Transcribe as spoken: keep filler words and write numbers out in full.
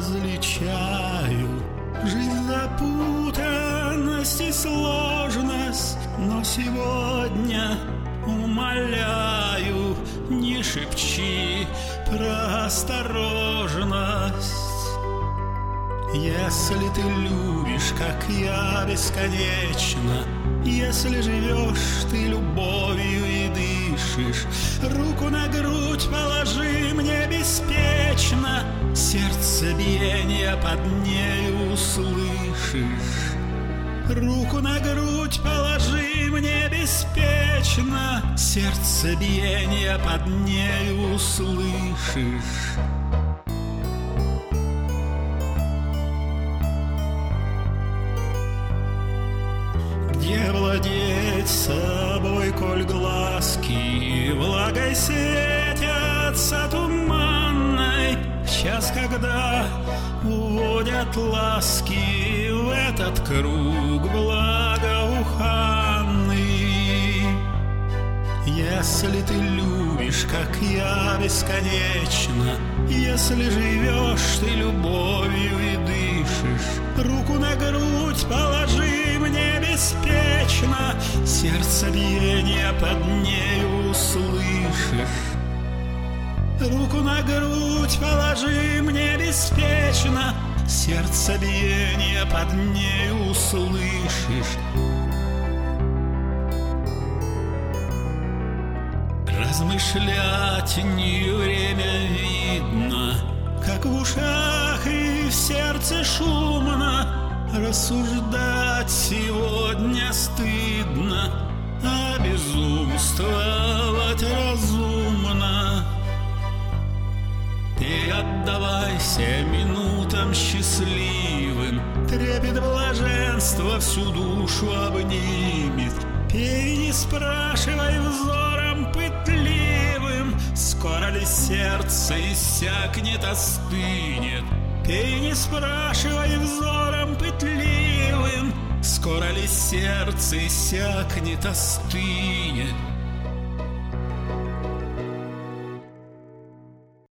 различаю жизнь, запутанность и сложность, но сегодня умоляю, не шепчи про осторожность. Если ты любишь, как я, бесконечно, если живешь ты любовью и дышишь, руку на грудь положи мне беспечно, сердцебиение под нею услышишь. Руку на грудь положи мне беспечно, сердцебиение под нею услышишь. Где владеть собой, коль глазки влагой светятся туманной, в час, когда уводят ласки в этот круг благоуханный. Если ты любишь, как я, бесконечно, если живешь ты любовью и дышишь, руку на грудь положи мне беспечно, сердцебиение под нею услышишь. Руку на грудь положи мне беспечно, сердцебиение под нею услышишь. Размышлять не время видно, как в ушах и в сердце шумно. Рассуждать сегодня стыдно, а безумствовать разумно. Ты отдавайся минутам счастливым, трепет блаженства всю душу обнимет. Пей, не спрашивай взором пытливым, скоро ли сердце иссякнет, остынет. Пей, не спрашивай взором пытливым, скоро ли сердце иссякнет, остынет.